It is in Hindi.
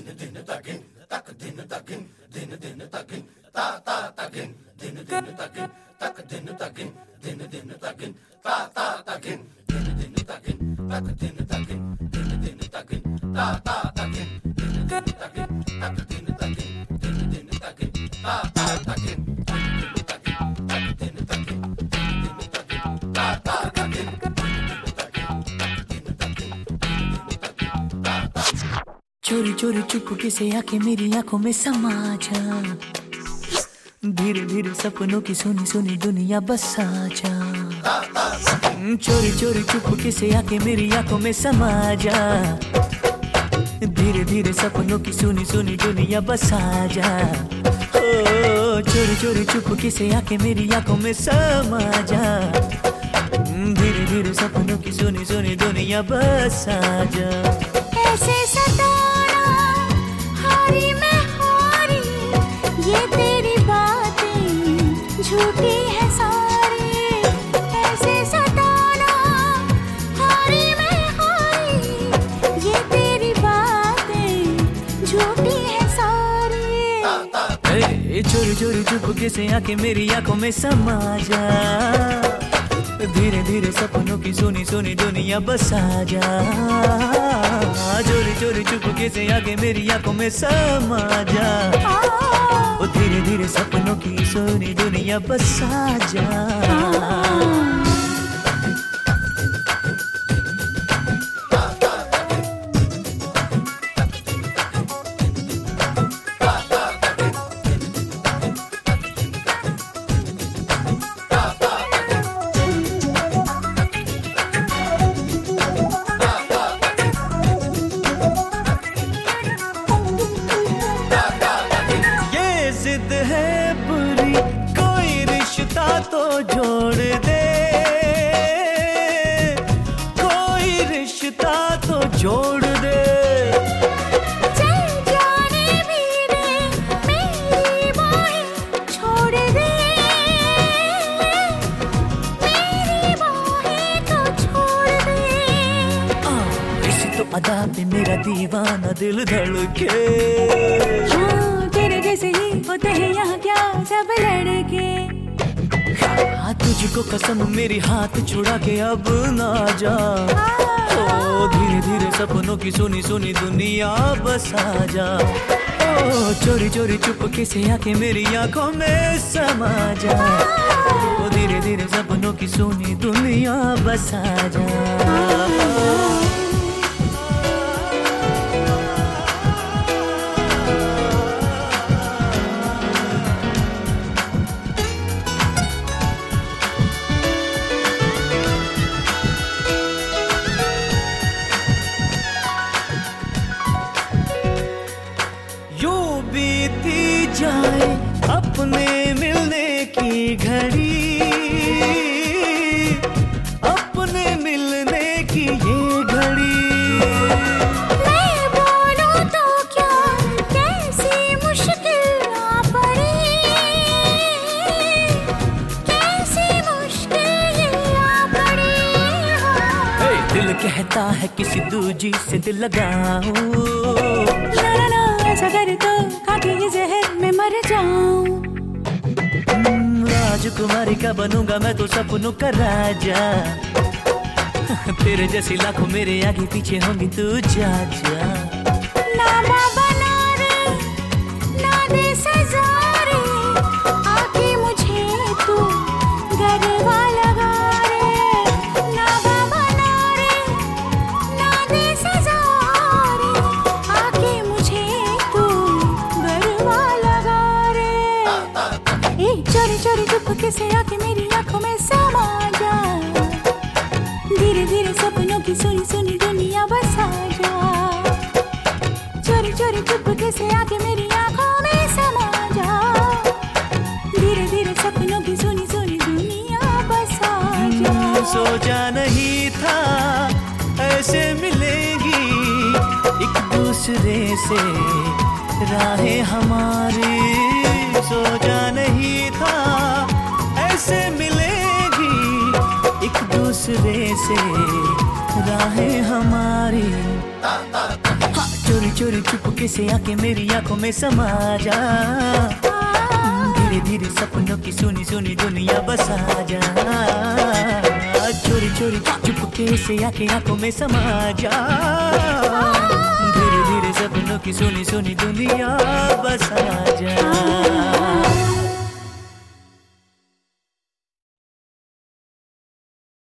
चोरी चोरी चुपके से आके मेरी आंखों में समा जा, धीरे धीरे सपनों की सुनी सुनी दुनिया बसा जा। चोरी चोरी चुपके से आके मेरी आंखों में समा जा, धीरे धीरे सपनों की सुनी सुनी दुनिया बसा जा। ओ चोरी चोरी चुपके से आके मेरी आंखों में समा जा, धीरे धीरे सपनों की सुनी सुनी दुनिया बसा जा। ऐसे सताना हारी मैं हारी, ये तेरी बातें झूठी है सारी। ऐसे सताना हारी मैं हारी, ये तेरी बातें झूठी है सारी। चोरी चोरी चुपके से आके मेरी आंखों में समा जा, धीरे धीरे सपनों की सुनी सुनी दुनिया बसा जा। चोरी चोरी चुपके से आके मेरी आंखों में समा जा, ओ धीरे धीरे सपनों की सुनी दुनिया बसा जा। जिद है बुरी कोई रिश्ता तो जोड़ दे, कोई रिश्ता तो जोड़ दे। चल जाने भी दे मेरी बाहें छोड़ दे, मेरी बाहें तो छोड़ दे। इसी तो अदा पे मेरा दीवाना दिल धड़के, तेरे जैसे ही होते हैं यहाँ क्या सब लड़के। तुझको कसम मेरी हाथ छुड़ा के अब ना जा, ओ धीरे धीरे सपनों की सुनी सुनी दुनिया बसा जा। ओ चोरी चोरी चुपके से आके मेरी आंखों में समा जा, ओ धीरे धीरे सपनों की सुनी दुनिया बसा जा। बीती जाए अपने मिलने की घड़ी, अपने मिलने की ये घड़ी। मैं बोलूं तो क्या कैसी मुश्किल आ पड़ी, कैसी मुश्किल आ पड़ी। दिल कहता है किसी दूजी से दिल लगाऊं, ना ना ऐसा करे तो खाके ये जहर में मर जाऊं। राजकुमारी का बनूंगा मैं तो सपनों का राजा, तेरे जैसी लाखों मेरे आगे पीछे होंगी तू जा जा। ना बाबा ना रे ना दे सजा रे, आके मुझे तू गरबा लगा रे। ना बाबा ना रे ना दे सजा रे, आके मुझे तू गरबा लगा रे। चोरी चोरी चुपके से आके मेरी आंखों में समा जा, धीरे धीरे सपनों की सुनी सुनी दुनिया बसा जा। चोरी चोरी चुपके से आके मेरी आंखों में समा जा, धीरे धीरे सपनों की सुनी सुनी दुनिया बसा जा। सोचा नहीं था ऐसे मिलेगी एक दूसरे से राहें हमारी, सोचा नहीं था ऐसे मिलेगी एक दूसरे से राहें हमारी। चोरी चोरी चोरी चुपके से आके मेरी आंखों में समा जा, धीरे धीरे सपनों की सुनी सुनी दुनिया बसा जा। चोरी चोरी चुपके से आके आंखों में समा जा, धीरे धीरे सपनों की सुनी सुनी दुनिया बसा